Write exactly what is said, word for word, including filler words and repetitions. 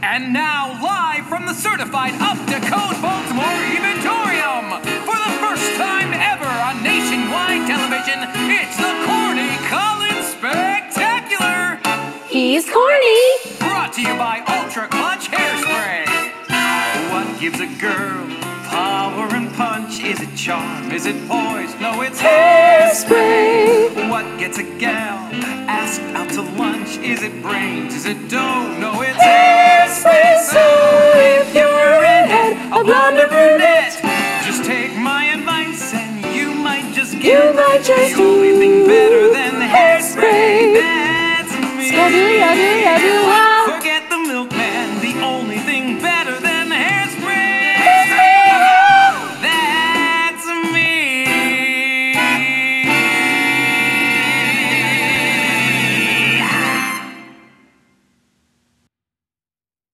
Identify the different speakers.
Speaker 1: And now, live from the certified up-to-code Baltimore Eventorium, for the first time ever on nationwide television, it's the Corny Collins Spectacular!
Speaker 2: He's corny!
Speaker 1: Brought to you by Ultra Clutch Hairspray. What gives a girl power and punch? Is it charm? Is it poise? No, it's
Speaker 2: Hairspray!
Speaker 1: What gets a gal asked out to lunch? Is it brains? Is it dough? No, it's
Speaker 2: Hairspray! So if you're a redhead, a blonde or brunette,
Speaker 1: just take my advice and you might just get
Speaker 2: you might just
Speaker 1: the only thing better than the hairspray.
Speaker 2: Hairspray.
Speaker 1: That's me.
Speaker 2: Scabby,